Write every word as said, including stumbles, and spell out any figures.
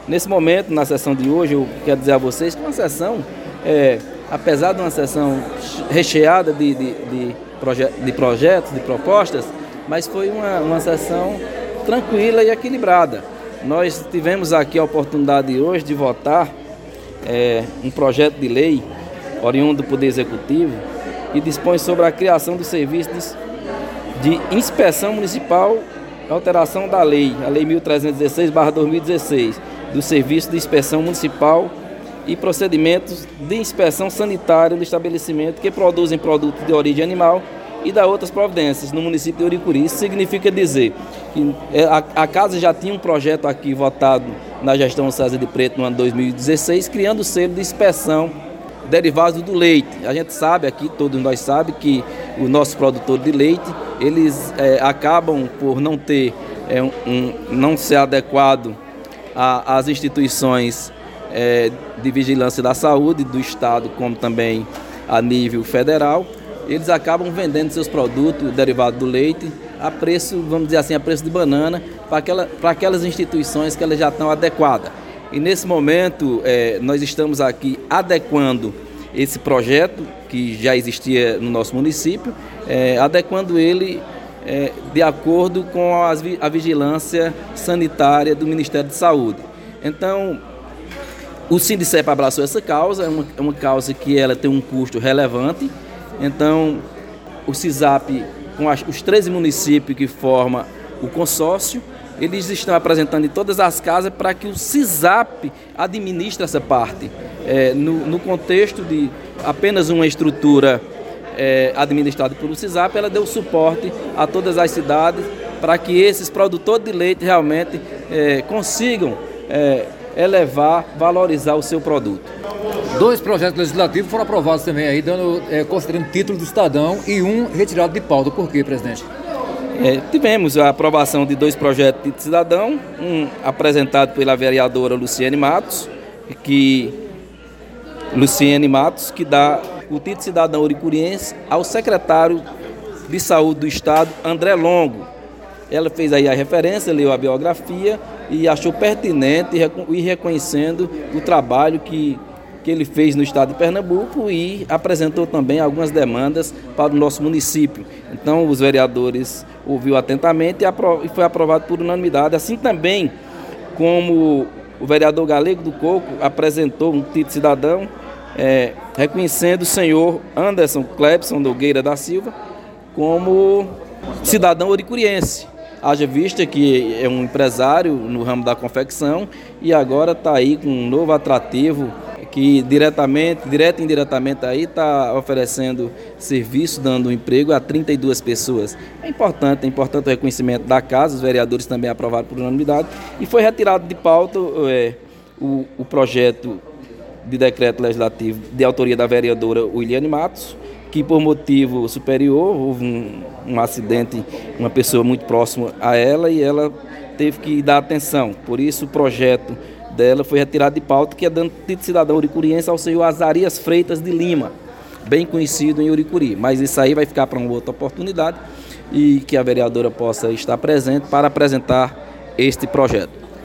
Nesse momento, na sessão de hoje, eu quero dizer a vocês que uma sessão, é, apesar de uma sessão recheada de, de, de, proje de projetos, de propostas, mas foi uma, uma sessão tranquila e equilibrada. Nós tivemos aqui a oportunidade hoje de votar é, um projeto de lei oriundo do Poder Executivo que dispõe sobre a criação dos serviços de inspeção municipal, alteração da lei, a Lei mil trezentos e dezesseis barra dois mil e dezesseis, do Serviço de Inspeção Municipal e procedimentos de inspeção sanitária do estabelecimento que produzem produtos de origem animal e da outras providências no município de Uricuri. Isso significa dizer que a, a Casa já tinha um projeto aqui votado na gestão César de Preto no ano dois mil e dezesseis, criando o selo de inspeção derivado do leite. A gente sabe aqui, todos nós sabemos, que o nosso produtor de leite, eles é, acabam por não ter, é, um, não ser adequado às instituições é, de vigilância da saúde do Estado, como também a nível federal. Eles acabam vendendo seus produtos derivados do leite a preço, vamos dizer assim, a preço de banana para aquela, para aquelas instituições que elas já estão adequadas. E nesse momento é, nós estamos aqui adequando esse projeto que já existia no nosso município, é, adequando ele é, de acordo com as, a vigilância sanitária do Ministério de Saúde. Então, o Sindicep abraçou essa causa, é uma, é uma causa que ela tem um custo relevante. Então, o SISAP, com as, os treze municípios que formam o consórcio, eles estão apresentando em todas as casas para que o SISAP administre essa parte. É, no, no contexto de apenas uma estrutura é, administrada pelo SISAP, ela deu suporte a todas as cidades para que esses produtores de leite realmente é, consigam é, elevar, valorizar o seu produto. Dois projetos legislativos foram aprovados também, aí, dando, é, considerando título do cidadão, e um retirado de pauta. Por quê, presidente? É, tivemos a aprovação de dois projetos de cidadão, um apresentado pela vereadora Luciene Matos, que, Luciene Matos, que dá o título de cidadão uricuriense ao secretário de Saúde do Estado, André Longo. Ela fez aí a referência, leu a biografia e achou pertinente e reconhecendo o trabalho que, que ele fez no estado de Pernambuco e apresentou também algumas demandas para o nosso município. Então, os vereadores ouviu atentamente e foi aprovado por unanimidade, assim também como o vereador Galego do Coco apresentou um título de cidadão é, reconhecendo o senhor Anderson Clebson Nogueira da Silva como cidadão uricuriense. Haja vista que é um empresário no ramo da confecção e agora está aí com um novo atrativo que diretamente, direto e indiretamente aí está oferecendo serviço, dando emprego a trinta e duas pessoas. É importante, é importante o reconhecimento da casa, os vereadores também aprovaram por unanimidade e foi retirado de pauta é, o, o projeto de decreto legislativo de autoria da vereadora Williane Matos, que por motivo superior houve um, um acidente, uma pessoa muito próxima a ela e ela teve que dar atenção. Por isso o projeto dela foi retirado de pauta, que é dando título de cidadão uricuriense ao senhor Azarias Freitas de Lima, bem conhecido em Uricuri. Mas isso aí vai ficar para uma outra oportunidade e que a vereadora possa estar presente para apresentar este projeto.